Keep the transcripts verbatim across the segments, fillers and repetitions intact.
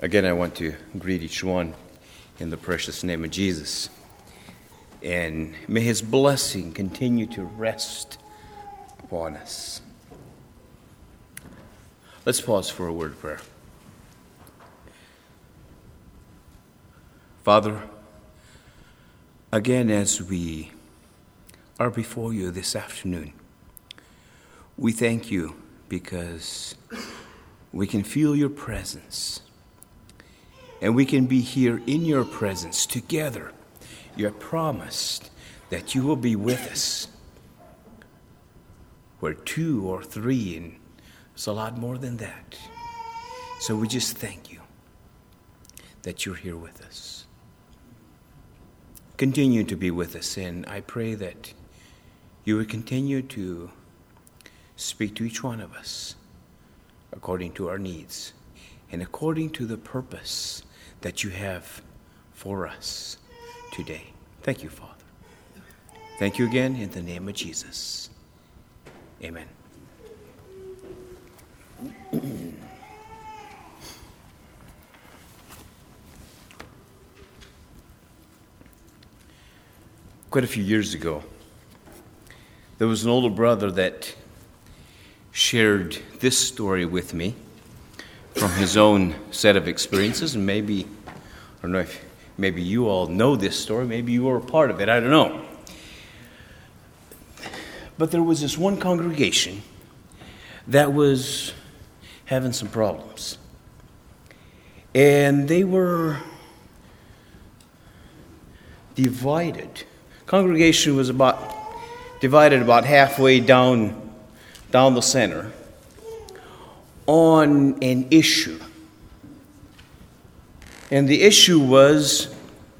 Again, I want to greet each one in the precious name of Jesus. And may his blessing continue to rest upon us. Let's pause for a word of prayer. Father, again, as we are before you this afternoon, we thank you because we can feel your presence. And we can be here in your presence together. You have promised that you will be with us. Where two or three, and it's a lot more than that. So we just thank you that you're here with us. Continue to be with us, and I pray that you would continue to speak to each one of us according to our needs and according to the purpose that you have for us today. Thank you, Father. Thank you again in the name of Jesus. Amen. Quite a few years ago, there was an older brother that shared this story with me from his own set of experiences, and maybe, I don't know if maybe you all know this story, maybe you were a part of it, I don't know. But there was this one congregation that was having some problems. And they were divided. Congregation was about divided about halfway down, down the center on an issue. And the issue was,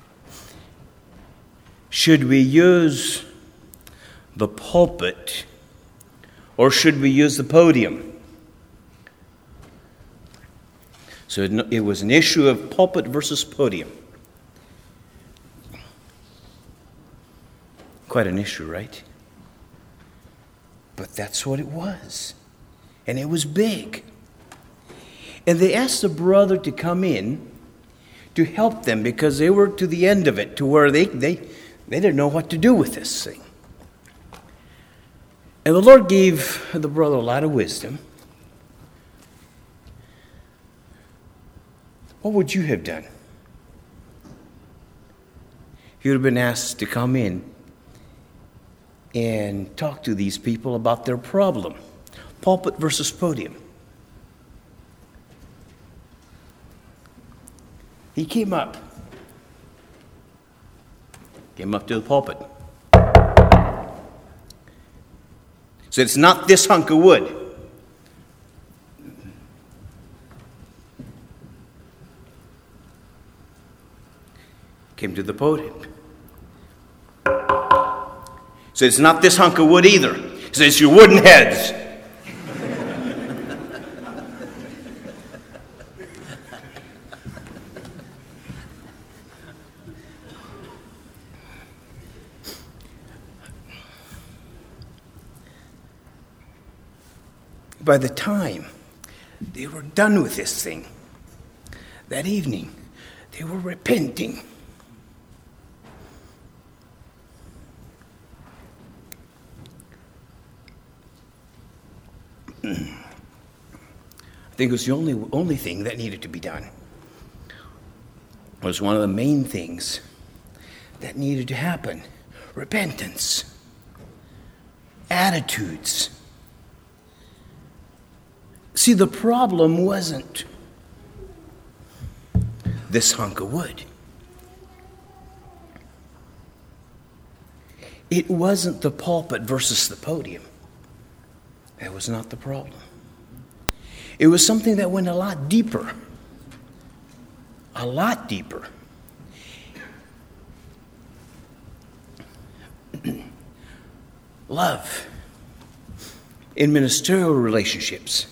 should we use the pulpit or should we use the podium? So it was an issue of pulpit versus podium. Quite an issue, right? But that's what it was. And it was big. And they asked the brother to come in to help them because they were to the end of it, to where they, they, they didn't know what to do with this thing. And the Lord gave the brother a lot of wisdom. What would you have done? If you would have been asked to come in and talk to these people about their problem. Pulpit versus podium. He came up. Came up to the pulpit. So it's not this hunk of wood. Came to the podium. So it's not this hunk of wood either. So it's your wooden heads. By the time they were done with this thing, that evening, they were repenting. I think it was the only, only thing that needed to be done. It was one of the main things that needed to happen. Repentance. Attitudes. See, the problem wasn't this hunk of wood. It wasn't the pulpit versus the podium. That was not the problem. It was something that went a lot deeper. A lot deeper. Love in ministerial relationships.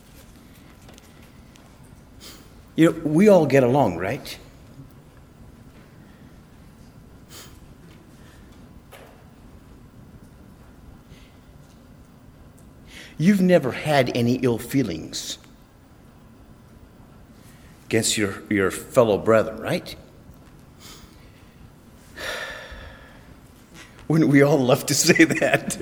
You know, we all get along, right? You've never had any ill feelings against your, your fellow brethren, right? Wouldn't we all love to say that?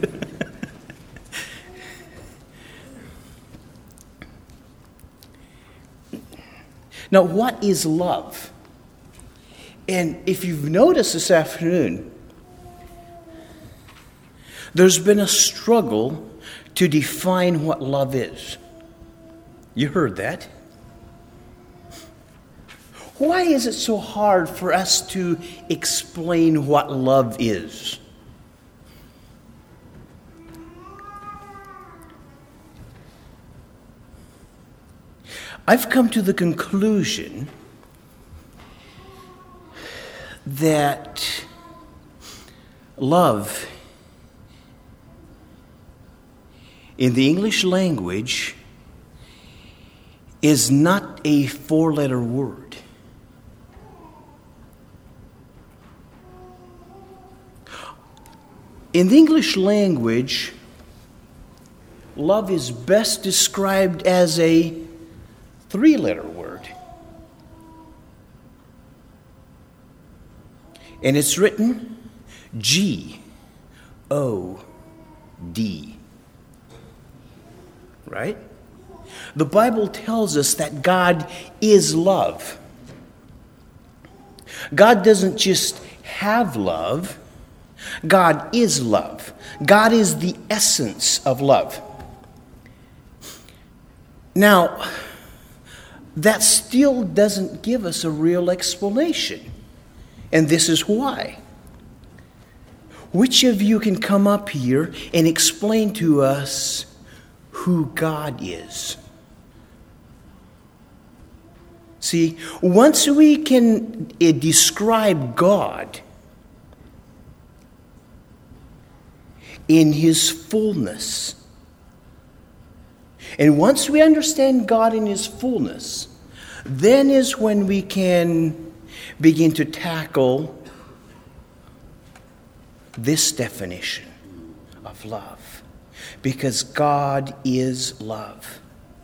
Now, what is love? And if you've noticed this afternoon, there's been a struggle to define what love is. You heard that? Why is it so hard for us to explain what love is? I've come to the conclusion that love in the English language is not a four-letter word. In the English language, love is best described as a three-letter word. And it's written G O D. Right? The Bible tells us that God is love. God doesn't just have love. God is love. God is the essence of love. Now, that still doesn't give us a real explanation. And this is why. Which of you can come up here and explain to us who God is? See, once we can uh, describe God in His fullness, and once we understand God in His fullness, then is when we can begin to tackle this definition of love. Because God is love.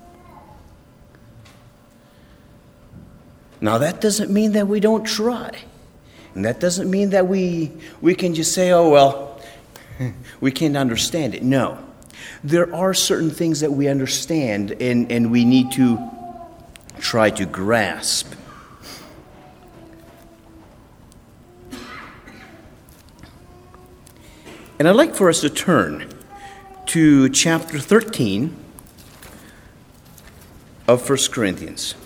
Now that doesn't mean that we don't try. And that doesn't mean that we, we can just say, oh, well, we can't understand it. No. There are certain things that we understand and, and we need to try to grasp. And I'd like for us to turn to chapter thirteen of First Corinthians.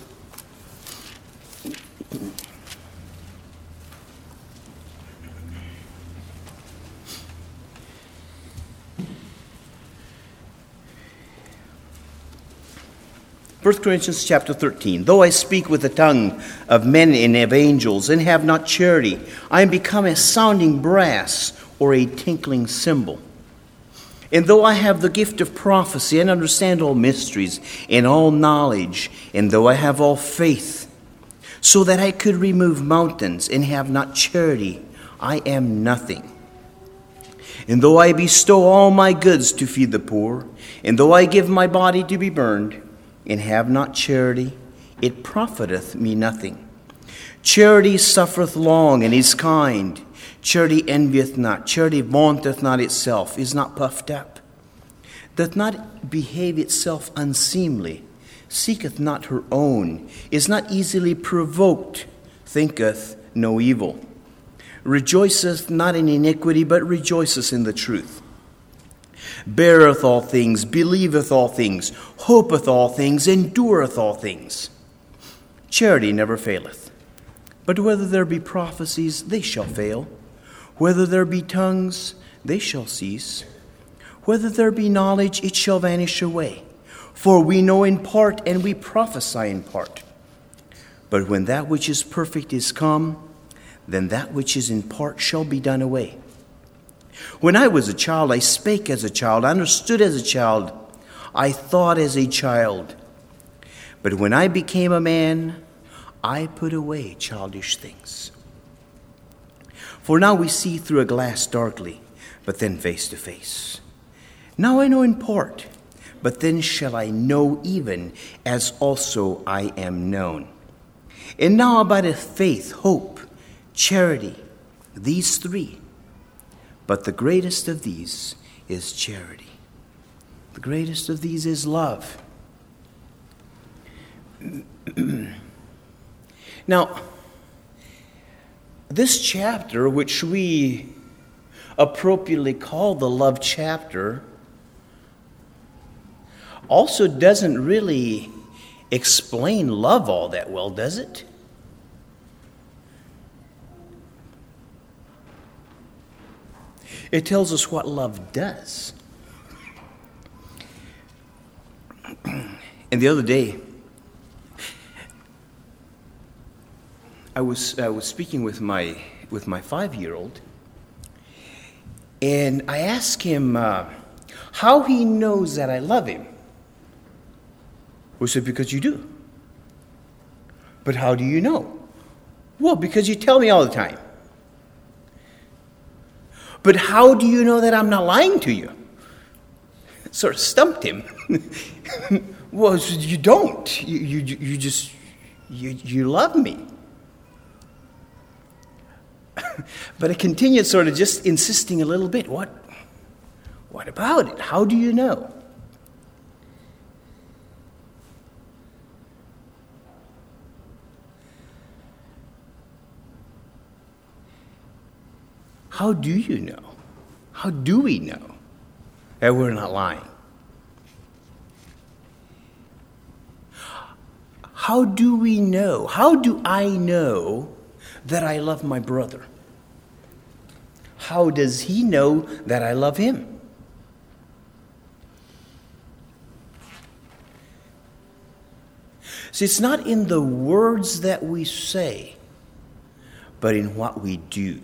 First Corinthians chapter thirteen. Though I speak with the tongue of men and of angels and have not charity, I am become a sounding brass or a tinkling cymbal. And though I have the gift of prophecy and understand all mysteries and all knowledge, and though I have all faith, so that I could remove mountains and have not charity, I am nothing. And though I bestow all my goods to feed the poor, and though I give my body to be burned, and have not charity, it profiteth me nothing. Charity suffereth long and is kind. Charity envieth not. Charity vaunteth not itself, is not puffed up, doth not behave itself unseemly, seeketh not her own, is not easily provoked, thinketh no evil, rejoiceth not in iniquity, but rejoiceth in the truth, beareth all things, believeth all things, hopeth all things, endureth all things. Charity never faileth. But whether there be prophecies, they shall fail. Whether there be tongues, they shall cease. Whether there be knowledge, it shall vanish away. For we know in part, and we prophesy in part. But when that which is perfect is come, then that which is in part shall be done away. When I was a child, I spake as a child, I understood as a child, I thought as a child. But when I became a man, I put away childish things. For now we see through a glass darkly, but then face to face. Now I know in part, but then shall I know even as also I am known. And now abideth faith, hope, charity, these three. But the greatest of these is charity. The greatest of these is love. Now, this chapter, which we appropriately call the love chapter, also doesn't really explain love all that well, does it? It tells us what love does. And the other day, I was I was speaking with my with my five-year-old, and I asked him uh, how he knows that I love him. We said, because you do. But how do you know? Well, because you tell me all the time. But how do you know that I'm not lying to you? It sort of stumped him. Well, you don't. You, you, you just, you, you love me. But I continued sort of just insisting a little bit. What, what about it? How do you know? How do you know? How do we know that we're not lying? How do we know? How do I know that I love my brother? How does he know that I love him? See, it's not in the words that we say, but in what we do.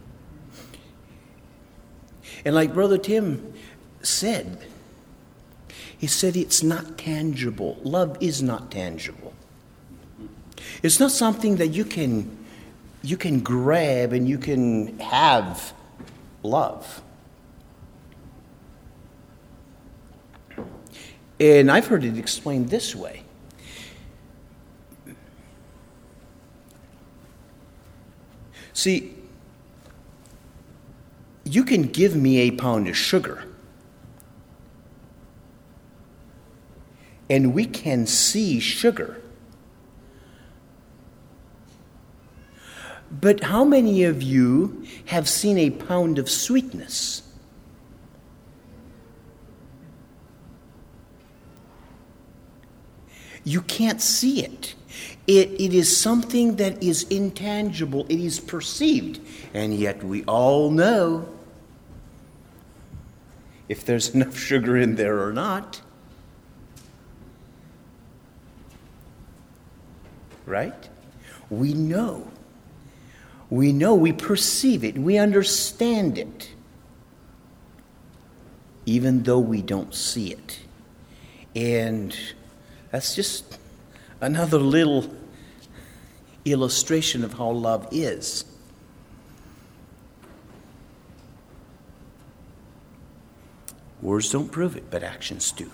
And like Brother Tim said, he said it's not tangible. Love is not tangible. It's not something that you can you can grab and you can have love. And I've heard it explained this way. See, you can give me a pound of sugar, and we can see sugar. But how many of you have seen a pound of sweetness? You can't see it. It, it is something that is intangible. It is perceived. And yet we all know if there's enough sugar in there or not. Right? We know. We know, we perceive it, we understand it, even though we don't see it. And that's just another little illustration of how love is. Words don't prove it, but actions do.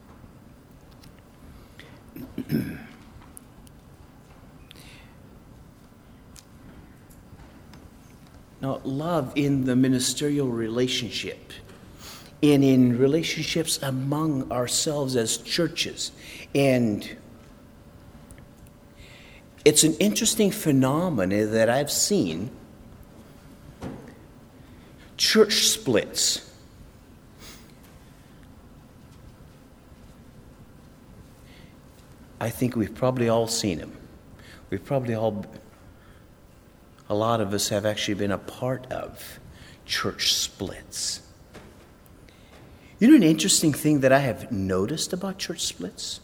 Now, love in the ministerial relationship and in relationships among ourselves as churches. And it's an interesting phenomenon that I've seen. Church splits. I think we've probably all seen them. We've probably all... A lot of us have actually been a part of church splits. You know an interesting thing that I have noticed about church splits?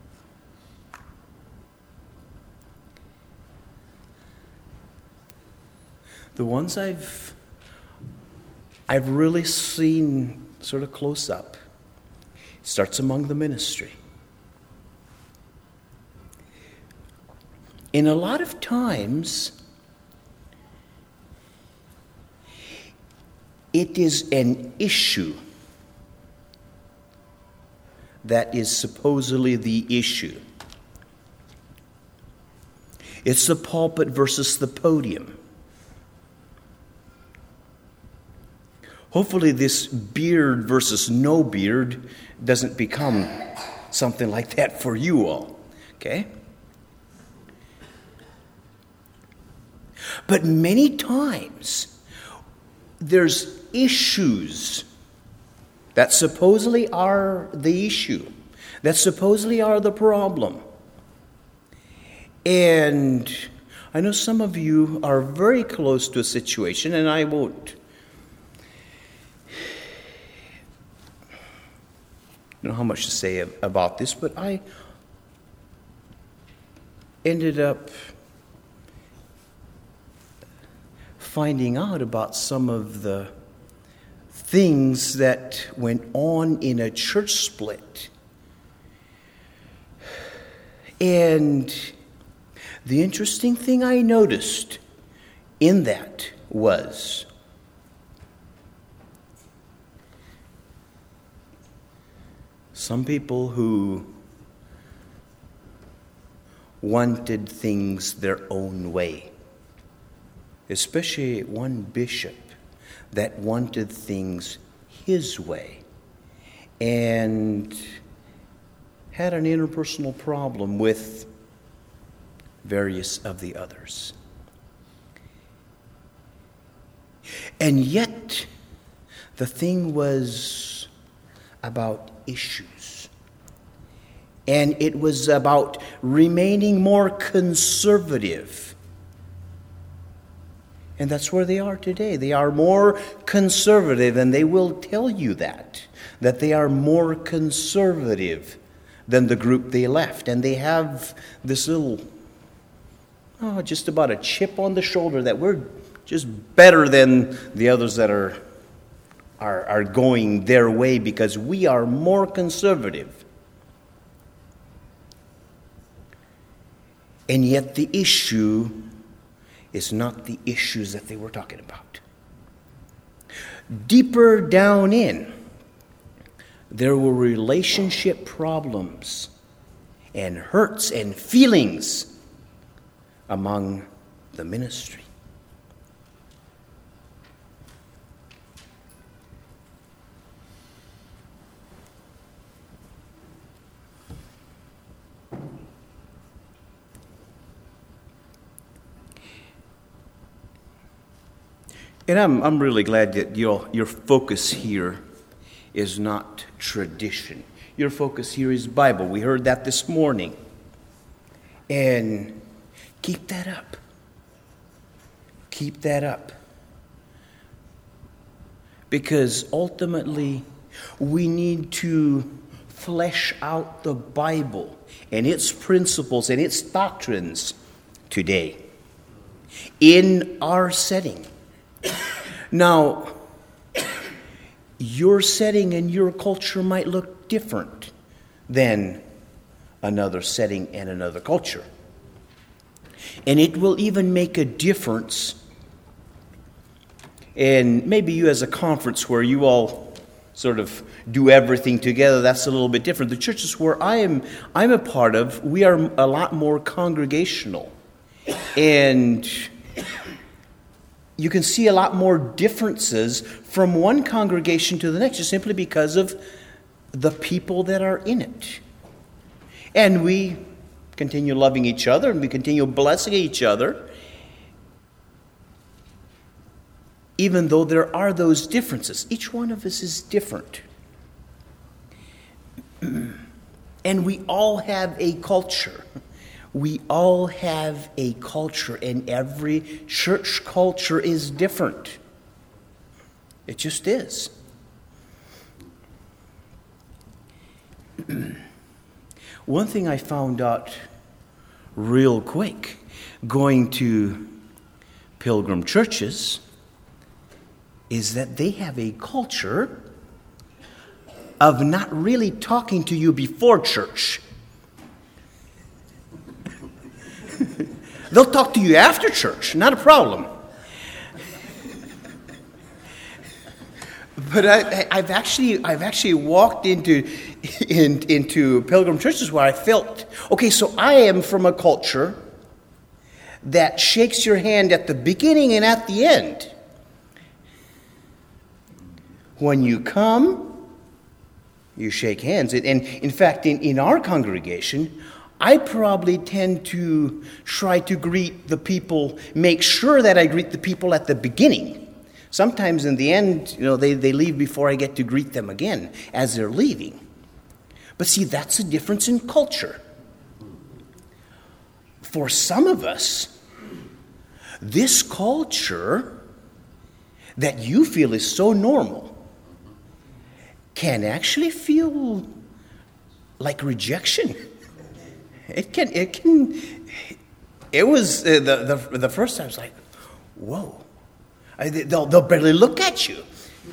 The ones I've I've really seen sort of close up. It starts among the ministry. And a lot of times it is an issue that is supposedly the issue. It's the pulpit versus the podium. Hopefully this beard versus no beard doesn't become something like that for you all, okay? But many times, there's issues that supposedly are the issue, that supposedly are the problem. And I know some of you are very close to a situation, and I won't I don't know how much to say about this, but I ended up finding out about some of the things that went on in a church split. And the interesting thing I noticed in that was some people who wanted things their own way, especially one bishop that wanted things his way and had an interpersonal problem with various of the others. And yet, the thing was about issues. And it was about remaining more conservative. And that's where they are today. They are more conservative, and they will tell you that, that they are more conservative than the group they left. And they have this little, oh, just about a chip on the shoulder that we're just better than the others that are, are, are going their way because we are more conservative. And yet the issue is not the issues that they were talking about. Deeper down in, there were relationship problems and hurts and feelings among the ministry. And I'm I'm really glad that your your focus here is not tradition. Your focus here is Bible. We heard that this morning. And keep that up. Keep that up. Because ultimately, we need to flesh out the Bible and its principles and its doctrines today in our setting. Now, your setting and your culture might look different than another setting and another culture. And it will even make a difference. And maybe you as a conference where you all sort of do everything together, that's a little bit different. The churches where I am I'm a part of, we are a lot more congregational. And you can see a lot more differences from one congregation to the next, just simply because of the people that are in it. And we continue loving each other, and we continue blessing each other, even though there are those differences. Each one of us is different. And we all have a culture. We all have a culture, and every church culture is different. It just is. One thing I found out real quick going to pilgrim churches is that they have a culture of not really talking to you before church. They'll talk to you after church, not a problem. But I, I've actually, I've actually walked into, in, into pilgrim churches where I felt, okay, so I am from a culture that shakes your hand at the beginning and at the end. When you come, you shake hands. And in fact, in, in our congregation, I probably tend to try to greet the people, make sure that I greet the people at the beginning. Sometimes in the end, you know, they, they leave before I get to greet them again as they're leaving. But see, that's a difference in culture. For some of us, this culture that you feel is so normal can actually feel like rejection. It can, it can, it was, uh, the, the, the first time I was like, whoa. I, they'll, they'll barely look at you.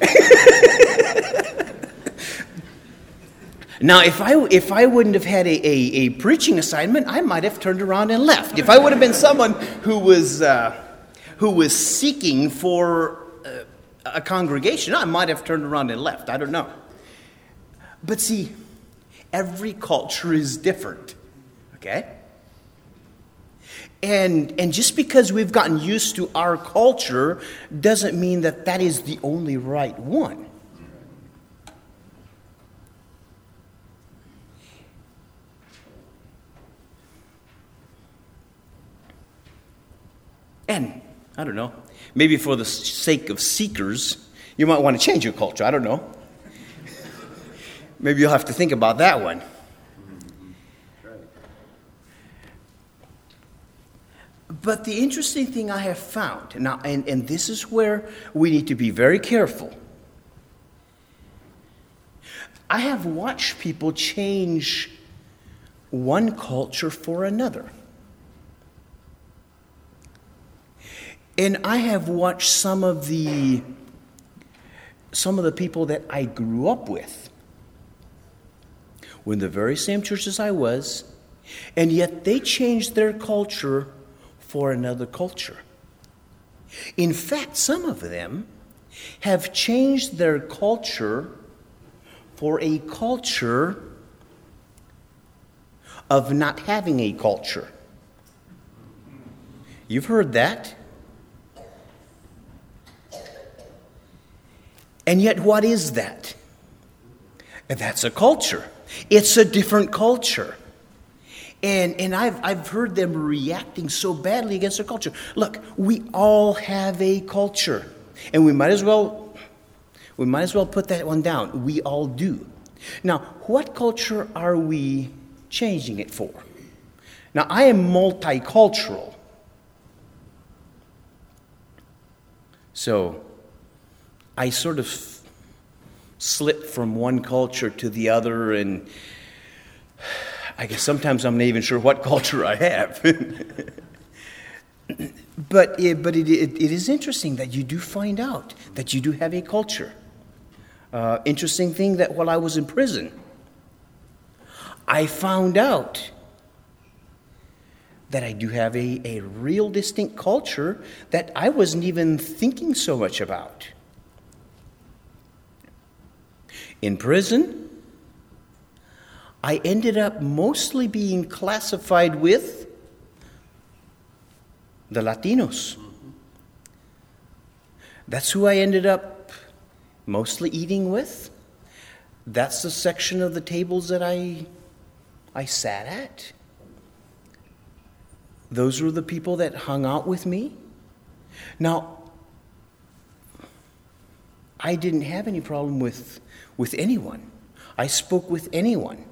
Now, if I if I wouldn't have had a, a, a preaching assignment, I might have turned around and left. If I would have been someone who was uh, who was seeking for uh, a congregation, I might have turned around and left. I don't know. But see, every culture is different. Okay? And and just because we've gotten used to our culture doesn't mean that that is the only right one. And, I don't know, maybe for the sake of seekers, you might want to change your culture. I don't know. Maybe you'll have to think about that one. But the interesting thing I have found, now, and, and this is where we need to be very careful. I have watched people change one culture for another. And I have watched some of the some of the people that I grew up with were in the very same church as I was, and yet they changed their culture for another culture. In fact, some of them have changed their culture for a culture of not having a culture. You've heard that. And yet, what is that? That's a culture. It's a different culture. And and I've I've heard them reacting so badly against their culture. Look, we all have a culture. And we might as well we might as well put that one down. We all do. Now, what culture are we changing it for? Now, I am multicultural. So I sort of slip from one culture to the other, and I guess sometimes I'm not even sure what culture I have. but it, but it, it, it is interesting that you do find out that you do have a culture. Uh, interesting thing that while I was in prison, I found out that I do have a, a real distinct culture that I wasn't even thinking so much about. In prison, I ended up mostly being classified with the Latinos. That's who I ended up mostly eating with. That's the section of the tables that I, I sat at. Those were the people that hung out with me. Now, I didn't have any problem with with anyone. I spoke with anyone.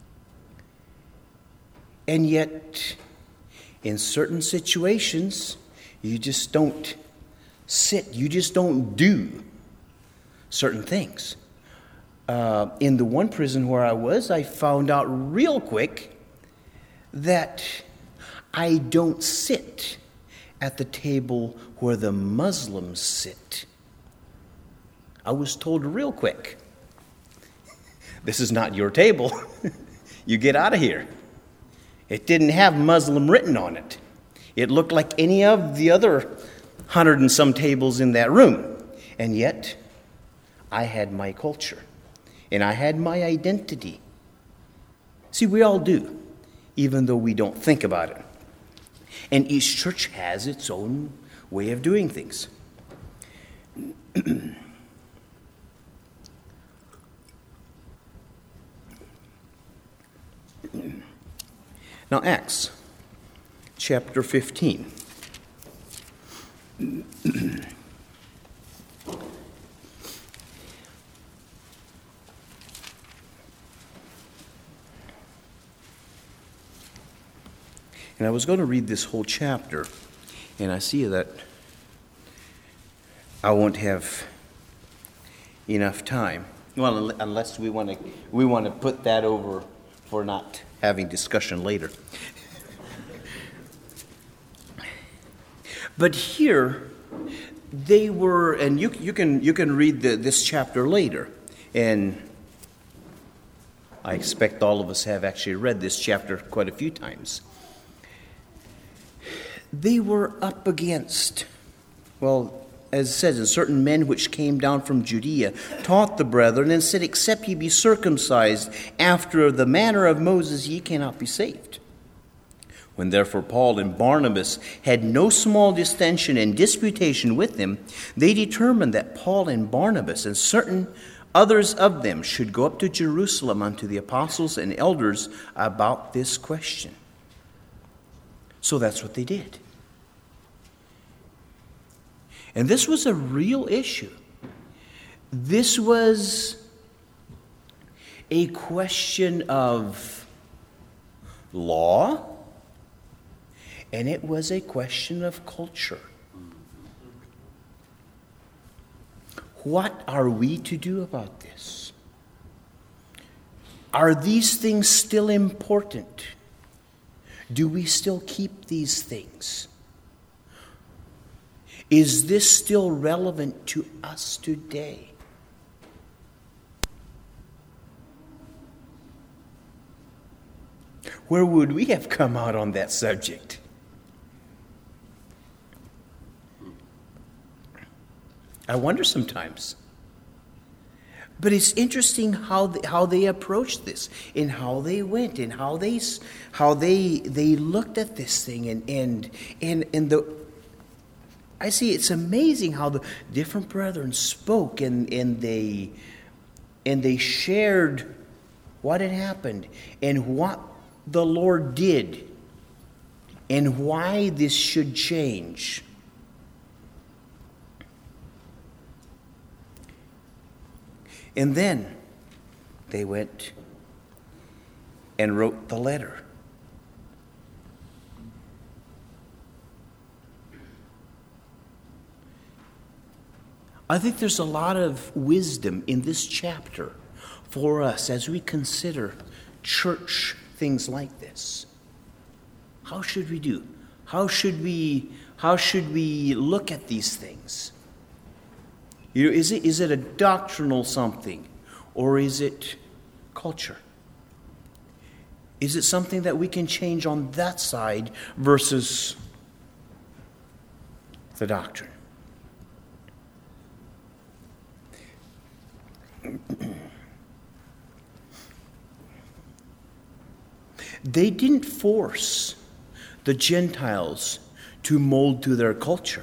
And yet, in certain situations, you just don't sit, you just don't do certain things. Uh, in the one prison where I was, I found out real quick that I don't sit at the table where the Muslims sit. I was told real quick, this is not your table. You get out of here. It didn't have Muslim written on it. It looked like any of the other hundred and some tables in that room. And yet, I had my culture. And I had my identity. See, we all do, even though we don't think about it. And each church has its own way of doing things. Now, Acts chapter fifteen. And I was going to read this whole chapter, and I see that I won't have enough time. Well, unless we want to we want to put that over for not having discussion later. But here, they were, and you you can you can read the, this chapter later, and I expect all of us have actually read this chapter quite a few times. They were up against, well, as it says, and certain men which came down from Judea taught the brethren and said, except ye be circumcised after the manner of Moses, ye cannot be saved. When therefore Paul and Barnabas had no small distension and disputation with them, they determined that Paul and Barnabas and certain others of them should go up to Jerusalem unto the apostles and elders about this question. So that's what they did. And this was a real issue. This was a question of law, and it was a question of culture. What are we to do about this? Are these things still important? Do we still keep these things? Is this still relevant to us today? Where would we have come out on that subject? I wonder sometimes. But it's interesting how they, how they approached this, and how they went, and how they how they they looked at this thing, and and and and the. I see it's amazing how the different brethren spoke, and and they and they shared what had happened and what the Lord did, and why this should change. And then they went and wrote the letter. I think there's a lot of wisdom in this chapter for us as we consider church things like this. How should we do? How should we how should we look at these things? You know, is it is it a doctrinal something, or is it culture? Is it something that we can change on that side versus the doctrine? They didn't force the Gentiles to mold to their culture.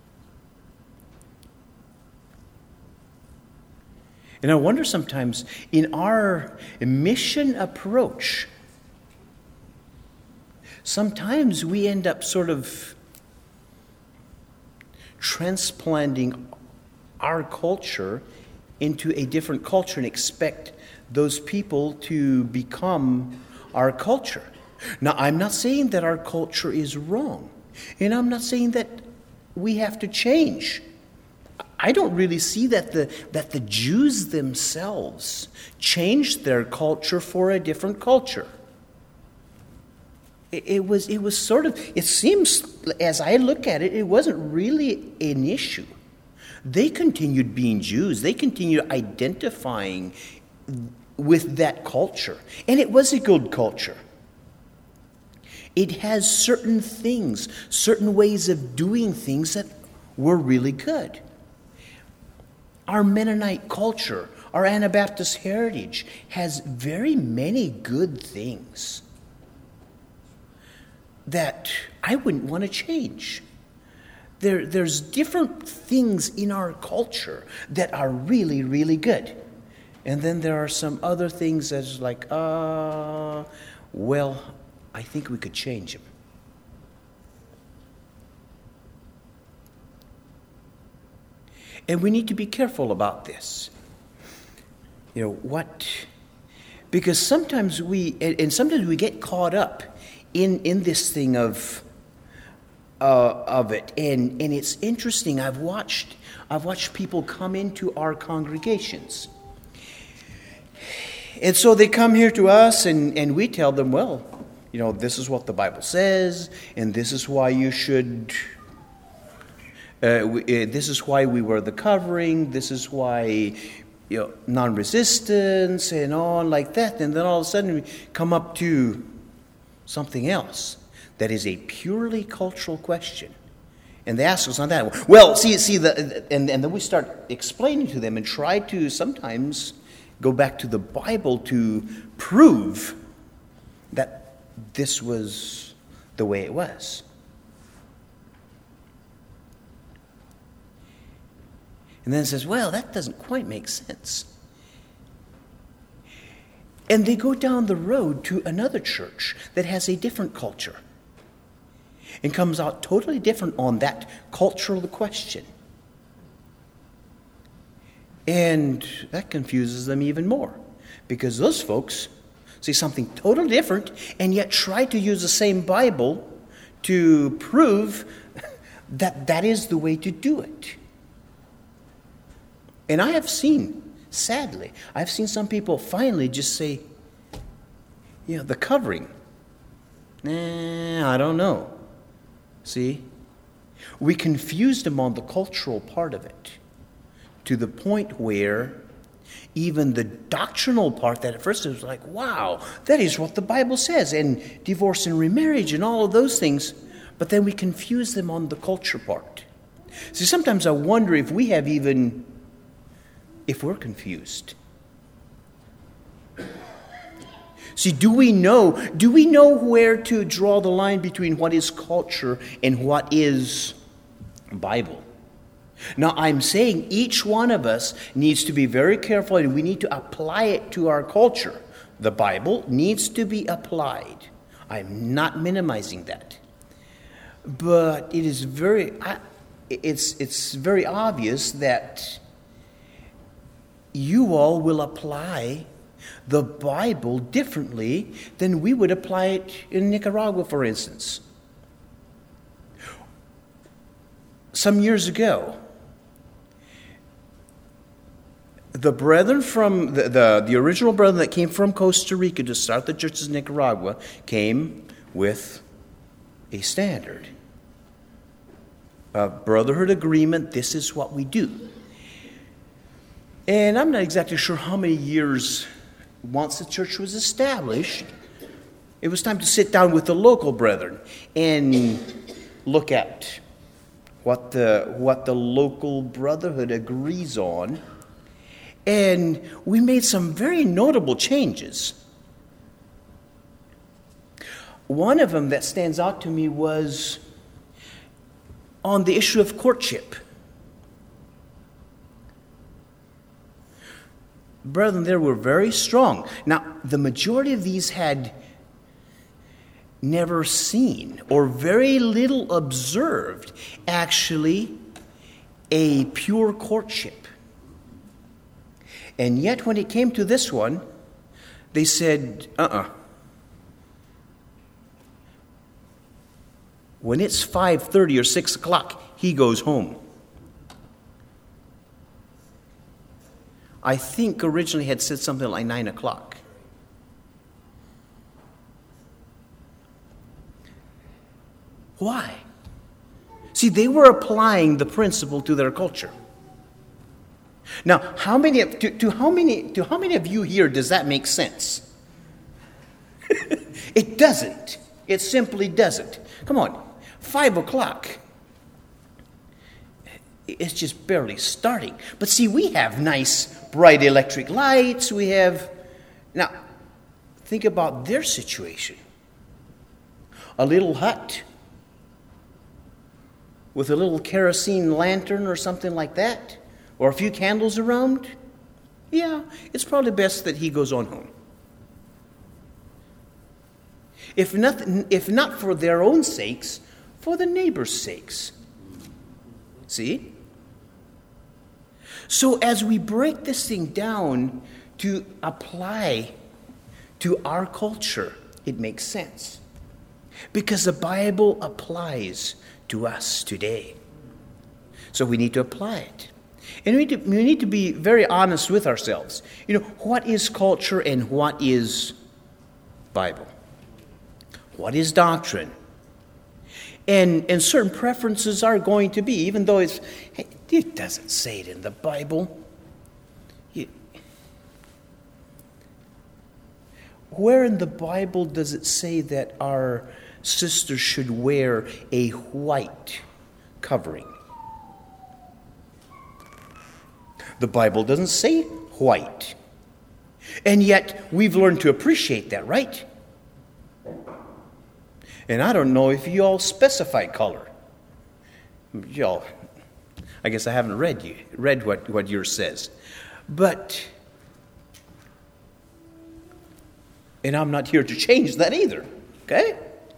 And I wonder sometimes in our mission approach, sometimes we end up sort of transplanting our culture into a different culture and expect those people to become our culture. Now, I'm not saying that our culture is wrong, and I'm not saying that we have to change. I don't really see that the that the Jews themselves changed their culture for a different culture. It, it was it was sort of, it seems, as I look at it, it wasn't really an issue. They continued being Jews. They continued identifying with that culture. And it was a good culture. It has certain things, certain ways of doing things that were really good. Our Mennonite culture, our Anabaptist heritage, has very many good things. that I wouldn't want to change. There, there's different things in our culture that are really, really good. And then there are some other things that's like, uh, well, I think we could change them. And we need to be careful about this. You know, what... Because sometimes we, and sometimes we get caught up in, in this thing of uh, of it, and and it's interesting. I've watched I've watched people come into our congregations, and so they come here to us, and, and we tell them, well, you know, this is what the Bible says, and this is why you should. Uh, we, uh, this is why we wear the covering. This is why. You know, non-resistance and on like that, and then all of a sudden we come up to something else that is a purely cultural question, and they ask us on that. Well, see, see, the and and then we start explaining to them and try to sometimes go back to the Bible to prove that this was the way it was. And then it says, well, that doesn't quite make sense. And they go down the road to another church that has a different culture and comes out totally different on that cultural question. And that confuses them even more, because those folks see something totally different and yet try to use the same Bible to prove that that is the way to do it. And I have seen, sadly, I've seen some people finally just say, you know, the covering. Nah, I don't know. See? We confused them on the cultural part of it to the point where even the doctrinal part, that at first it was like, wow, that is what the Bible says, and divorce and remarriage and all of those things, but then we confuse them on the culture part. See, sometimes I wonder if we have even... if we're confused. See, do we know, do we know where to draw the line between what is culture and what is Bible? Now, I'm saying each one of us needs to be very careful, and we need to apply it to our culture. The Bible needs to be applied. I'm not minimizing that. But it is very, it's, it's very obvious that you all will apply the Bible differently than we would apply it in Nicaragua, for instance. Some years ago, the brethren from, the, the, the original brethren that came from Costa Rica to start the churches in Nicaragua came with a standard. A brotherhood agreement, this is what we do. And I'm not exactly sure how many years, once the church was established, it was time to sit down with the local brethren and look at what the what the local brotherhood agrees on. And we made some very notable changes. One of them that stands out to me was on the issue of courtship. Brethren there were very strong. Now, the majority of these had never seen or very little observed, actually, a pure courtship. And yet, when it came to this one, they said, uh-uh. When it's five thirty or six o'clock, he goes home. I think originally had said something like nine o'clock. Why? See, they were applying the principle to their culture. Now, how many to, to how many to how many of you here does that make sense? It doesn't. It simply doesn't. Come on, five o'clock. It's just barely starting. But see, we have nice, bright electric lights. We have... Now, think about their situation. a little hut with a little kerosene lantern or something like that, or a few candles around, yeah, it's probably best that he goes on home. If not, if not for their own sakes, for the neighbor's sakes. See? So as we break this thing down to apply to our culture, it makes sense. Because the Bible applies to us today. So we need to apply it. And we need to, we need to be very honest with ourselves. You know, what is culture and what is Bible? What is doctrine? And, and certain preferences are going to be, even though it's, it doesn't say it in the Bible. You, where in the Bible does it say that our sisters should wear a white covering? The Bible doesn't say white. And yet we've learned to appreciate that, right? And I don't know if you all specify color. Y'all, I guess I haven't read you read what, what yours says. But, and I'm not here to change that either, okay?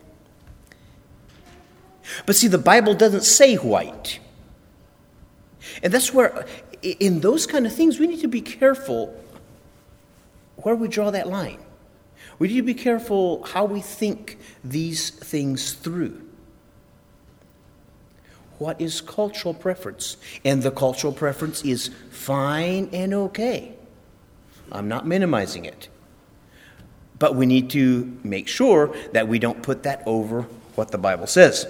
But see, the Bible doesn't say white. And that's where, in those kind of things, we need to be careful where we draw that line. We need to be careful how we think these things through. What is cultural preference? And the cultural preference is fine and okay. I'm not minimizing it. But we need to make sure that we don't put that over what the Bible says.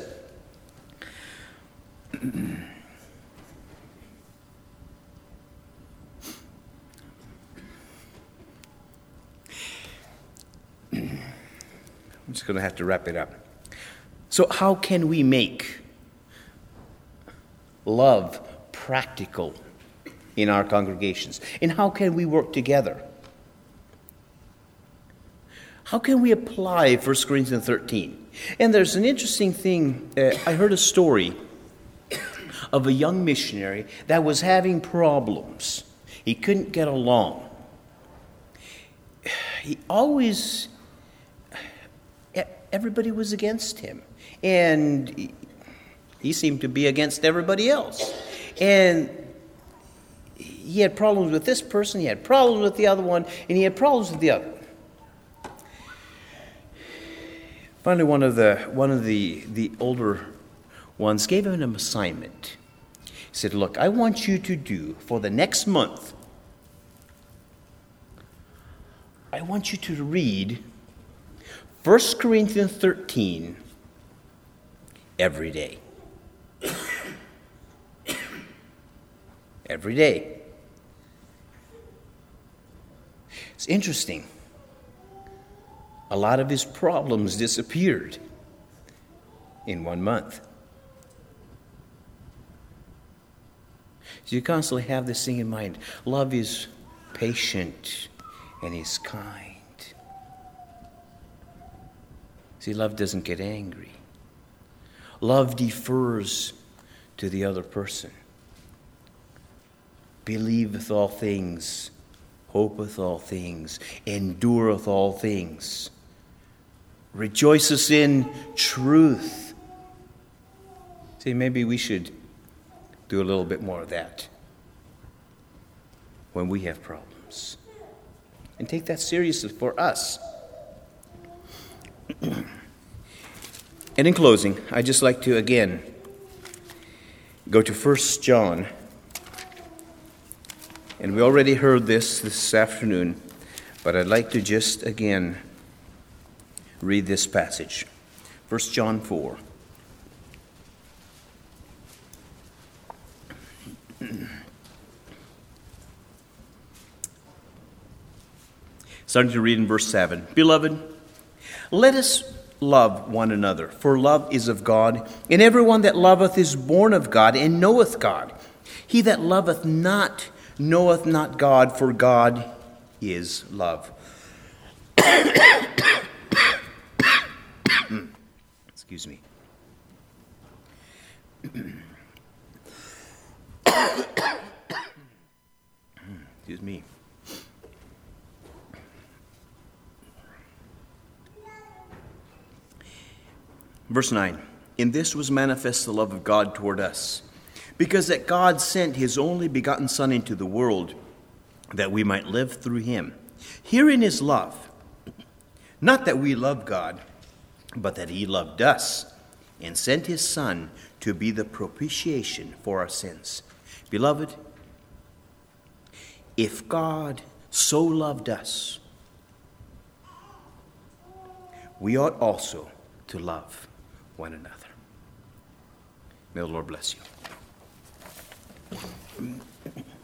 I'm just going to have to wrap it up. So how can we make love practical in our congregations? And how can we work together? How can we apply First Corinthians thirteen? And there's an interesting thing. Uh, I heard a story of a young missionary that was having problems. He couldn't get along. He always... Everybody was against him. And he seemed to be against everybody else. And he had problems with this person, he had problems with the other one, and he had problems with the other. Finally, one of the one of the, the older ones gave him an assignment. He said, look, I want you to do for the next month, I want you to read First Corinthians thirteen every day. Every day. It's interesting. A lot of his problems disappeared in one month. So you constantly have this thing in mind. Love is patient and is kind. See, love doesn't get angry. Love defers to the other person. Believeth all things, hopeth all things, endureth all things, rejoiceth in truth. See, maybe we should do a little bit more of that when we have problems. And take that seriously for us. And in closing, I'd just like to again go to First John. And we already heard this this afternoon, but I'd like to just again read this passage. First John four. Starting to read in verse seven. Beloved, let us love one another, for love is of God, and everyone that loveth is born of God, and knoweth God. He that loveth not knoweth not God, for God is love. Excuse me. Excuse me. Verse nine. In this was manifest the love of God toward us, because that God sent his only begotten Son into the world, that we might live through him. Herein is love, not that we love God, but that he loved us, and sent his Son to be the propitiation for our sins. Beloved, if God so loved us, we ought also to love one another. May the Lord bless you.